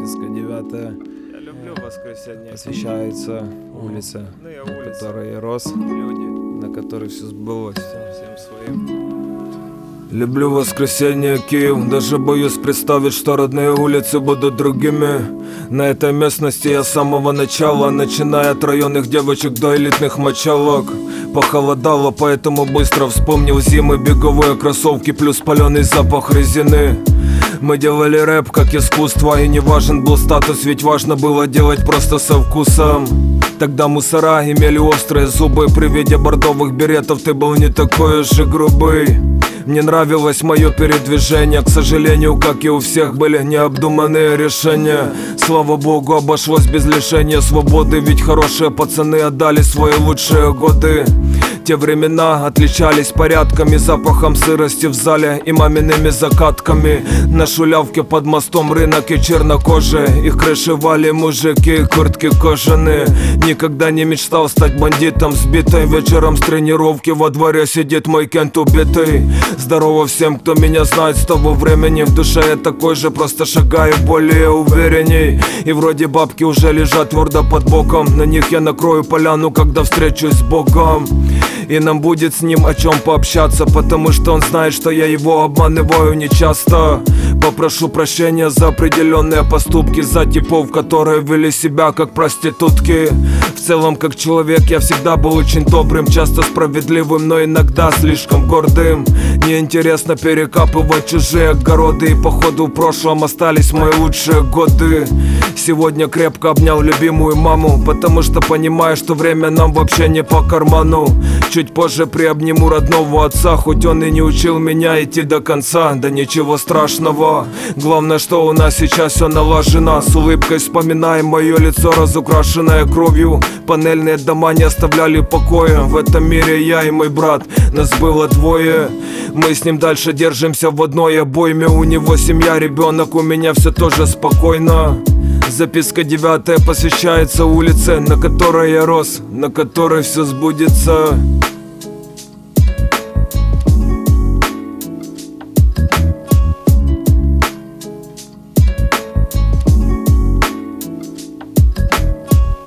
Записка 9 Я люблю воскресенье. посвящается улице, Родные на улицы, которой я рос, люди, на которой все сбылось. всем своим. Люблю воскресенье, Киев, даже боюсь представить, что родные улицы будут другими. На этой местности я с самого начала, начиная от районных девочек до элитных мочалок. Похолодало, поэтому быстро вспомнил зимы, беговые кроссовки плюс паленый запах резины. Мы делали рэп как искусство, и не важен был статус, ведь важно было делать просто со вкусом. Тогда мусора имели острые зубы, при виде бордовых беретов ты был не такой уж и грубый. Мне нравилось мое передвижение, к сожалению, как и у всех, были необдуманные решения. Слава богу, обошлось без лишения свободы, ведь хорошие пацаны отдали свои лучшие годы. Те времена отличались порядками, запахом сырости в зале и мамиными закатками. На шулявке под мостом рынок и чернокожие, их крышевали мужики, куртки кожаные. Никогда не мечтал стать бандитом, сбитой вечером с тренировки во дворе сидит мой кент убитый. Здорово всем, кто меня знает с того времени, в душе я такой же, просто шагаю более уверенней. И вроде бабки уже лежат твердо под боком, на них я накрою поляну, когда встречусь с Богом. И нам будет с ним о чем пообщаться, потому что он знает, что я его обманываю нечасто. Попрошу прощения за определенные поступки, за типов, которые вели себя как проститутки. В целом, как человек, я всегда был очень добрым, часто справедливым, но иногда слишком гордым. Неинтересно перекапывать чужие огороды, и походу в прошлом остались мои лучшие годы. Сегодня крепко обнял любимую маму, потому что понимаю, что время нам вообще не по карману. Чуть позже приобниму родного отца, хоть он и не учил меня идти до конца. Да ничего страшного, главное, что у нас сейчас все налажено. С улыбкой вспоминаем мое лицо, разукрашенное кровью. Панельные дома не оставляли покоя. В этом мире я и мой брат, нас было двое. Мы с ним дальше держимся в одной обойме. У него семья, ребенок, у меня все тоже спокойно. Записка 9 посвящается улице, на которой я рос, на которой все сбудется.